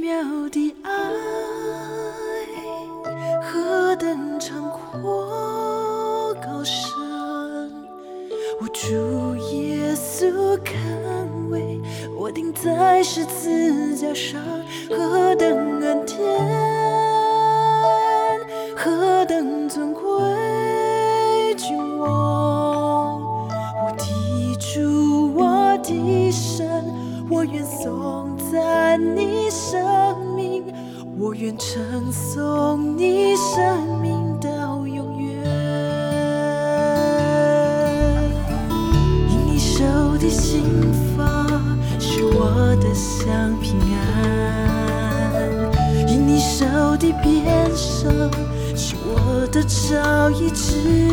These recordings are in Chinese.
妙的爱，何等长阔高深，我主耶稣肯为我钉在十字架上，何等恩典，何等尊贵，君王，我的主，我的神，我愿颂赞你生命，我愿称颂你生命到永远。因你手的心法是我的香平安，因你手的鞭伤是我的朝医治，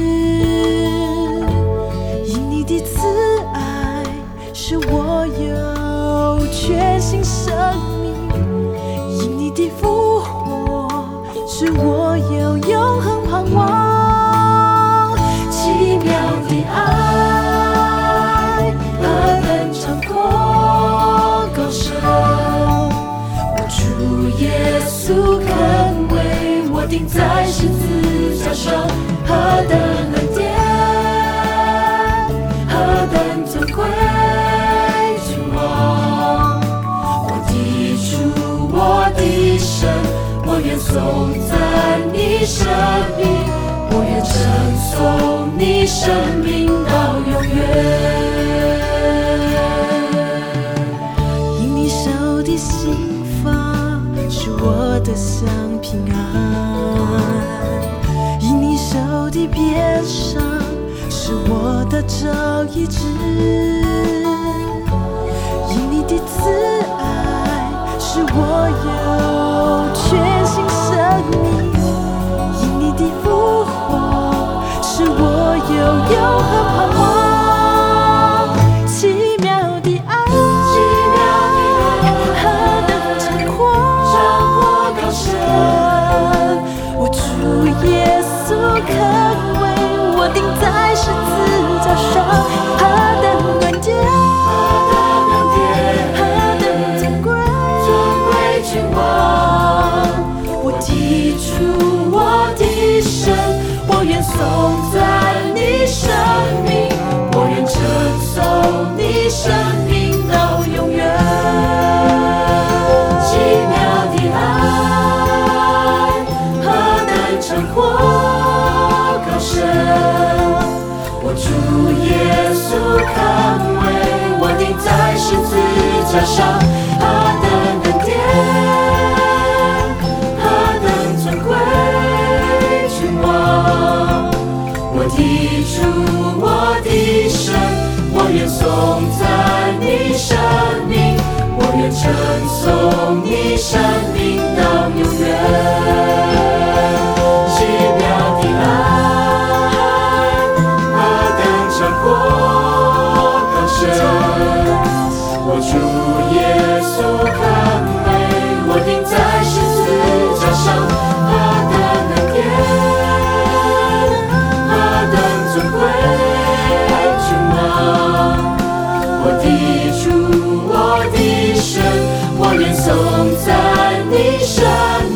因你的慈爱使我有全新生命，因你的复活使我有永恒盼望。奇妙的爱何等长阔高深，我主耶稣肯为我钉在十字架上，何等恩典，何等尊贵，君王，我的主，我的神，我愿颂赞你生命，我愿称颂你生命到永远。因你手的心法是我的香平安，因你手的鞭伤是我的朝医治，因你的慈爱使我有全新生命，因你的复活使我有永恒盼望。奇妙的爱，何等长阔高深，我主耶稣肯为我钉在十字架上，何等恩典，何等尊贵，君王，我的主，我的神，我愿颂赞你生命，我愿称颂你生命到永远。奇妙的爱何等长阔高深，我主耶稣肯为我钉在十字架上，何等恩典，何等尊贵，君王，我的主，我的神，我愿颂赞你生命，我愿称颂你生命到永远。奇妙的爱何等长阔高深，我主耶稣肯为我钉在十字架上，何等恩典，何等尊贵，君王，我的主，我的神，我愿颂赞你生